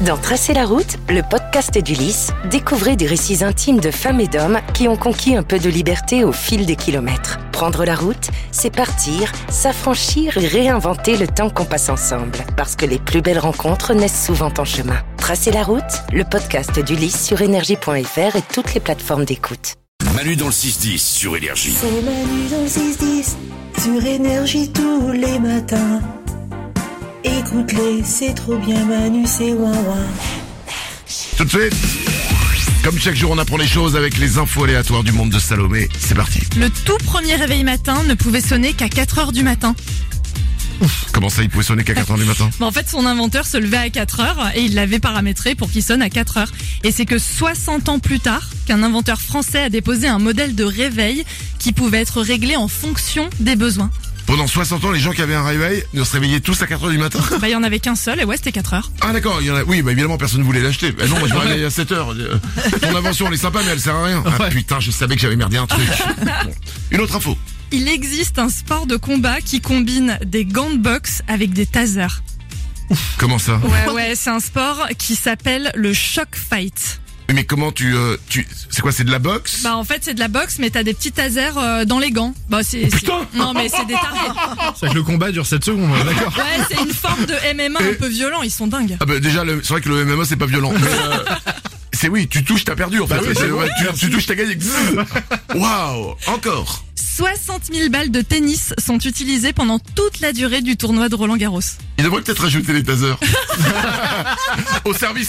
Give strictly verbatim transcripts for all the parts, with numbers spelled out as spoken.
Dans Tracer la route, le podcast d'Ulysse, découvrez des récits intimes de femmes et d'hommes qui ont conquis un peu de liberté au fil des kilomètres. Prendre la route, c'est partir, s'affranchir et réinventer le temps qu'on passe ensemble. Parce que les plus belles rencontres naissent souvent en chemin. Tracer la route, le podcast d'Ulysse sur énergie point f r et toutes les plateformes d'écoute. Manu dans le six dix sur Énergie. C'est Manu dans le six dix sur Énergie tous les matins. Écoute-les, c'est trop bien Manu, c'est ouin ouin. Tout de suite, comme chaque jour on apprend les choses avec les infos aléatoires du monde de Salomé. C'est parti. Le tout premier réveil matin ne pouvait sonner qu'à quatre heures du matin. Ouf, comment ça il pouvait sonner qu'à quatre heures du matin? Bah en fait son inventeur se levait à quatre heures et il l'avait paramétré pour qu'il sonne à quatre heures. Et c'est que soixante ans plus tard qu'un inventeur français a déposé un modèle de réveil qui pouvait être réglé en fonction des besoins. Pendant soixante ans, les gens qui avaient un réveil ne se réveillaient tous à quatre heures du matin. Bah il y en avait qu'un seul et ouais c'était quatre heures. Ah d'accord, il y en a. Oui, bah évidemment personne ne voulait l'acheter. Bah non, moi je me réveille à sept heures. Ton invention elle est sympa mais elle sert à rien. Ah putain, je savais que j'avais merdé un truc. Bon. Une autre info. Il existe un sport de combat qui combine des gants de boxe avec des tasers. Comment ça? Ouais ouais, c'est un sport qui s'appelle le shock fight. Mais comment tu, euh, tu, c'est quoi, c'est de la boxe? Bah en fait c'est de la boxe mais t'as des petits tasers euh, dans les gants. Bah c'est, oh, putain c'est... non mais c'est des tarés. C'est que le combat dure sept secondes, d'accord. Ouais c'est une forme de M M A un peu violent, ils sont dingues. Ah bah déjà le, c'est vrai que le M M A c'est pas violent. Mais, euh, c'est oui, tu touches t'as perdu en fait. Bah oui, c'est, ouais, tu, tu touches t'as gagné. Waouh, encore. soixante mille balles de tennis sont utilisées pendant toute la durée du tournoi de Roland Garros. Il devrait peut-être rajouter les tasers. Au service.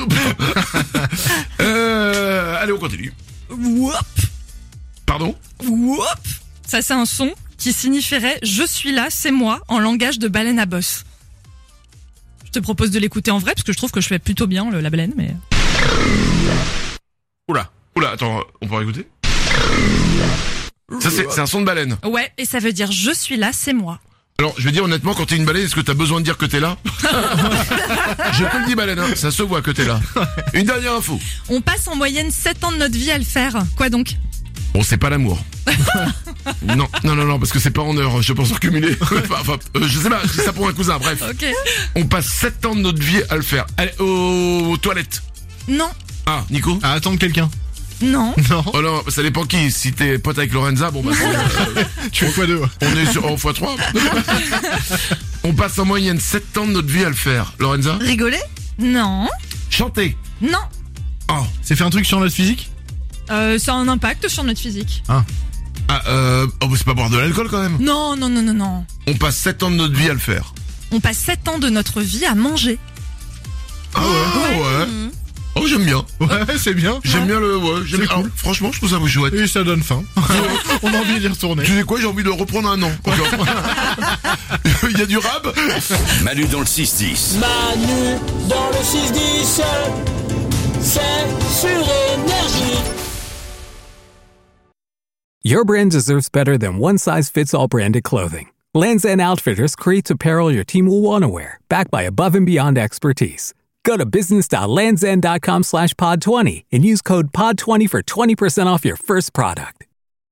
euh, allez, on continue. Whoop, Pardon? whoop. Ça c'est un son qui signifierait « Je suis là, c'est moi » en langage de baleine à bosse. Je te propose de l'écouter en vrai parce que je trouve que je fais plutôt bien le, la baleine, mais... Oula, oula, attends, on peut écouter? Ça c'est, c'est un son de baleine. Ouais, et ça veut dire « Je suis là, c'est moi ». Alors, je vais dire honnêtement, quand t'es une baleine, est-ce que t'as besoin de dire que t'es là? Je te le dis baleine, hein, ça se voit que t'es là. Une dernière info. On passe en moyenne sept ans de notre vie à le faire. Quoi donc? Bon, c'est pas l'amour. non, non, non, non, parce que c'est pas en heure, je pense en cumulé. enfin, enfin euh, je sais pas, je dis ça pour un cousin, bref. Ok. On passe sept ans de notre vie à le faire. Allez, aux, aux toilettes. Non. Ah, Nico? À attendre quelqu'un. Non. Non. Oh non, ça dépend qui. Si t'es pote avec Lorenza, bon bah euh, Tu fais quoi deux? on est sur en fois trois. On passe en moyenne sept ans de notre vie à le faire. Lorenza? Rigoler? Non. Chanter. Non. Oh. C'est faire un truc sur notre physique? Euh, ça a un impact sur notre physique. Ah, euh, oh, bah c'est pas boire de l'alcool quand même. Non, non, non, non, non. On passe sept ans de notre vie à le faire. On passe sept ans de notre vie à manger. Ah ouais, ouais. ouais. Mmh. Oh, j'aime bien. Ouais, c'est bien. J'aime bien le, ouais, j'aime C'est bien. cool. Alors, franchement, je trouve ça chouette. Et ça donne faim. On a envie d'y retourner. Tu sais quoi, j'ai envie de reprendre un an. encore. Il y a du rab. Manu dans le six dix. Manu dans le six dix, c'est sur Énergie. Your brand deserves better than one-size-fits-all branded clothing. Lands' End Outfitters creates apparel your team will want to wear, backed by above-and-beyond expertise. Go to business.landsend.com slash pod 20 and use code pod twenty for twenty percent off your first product.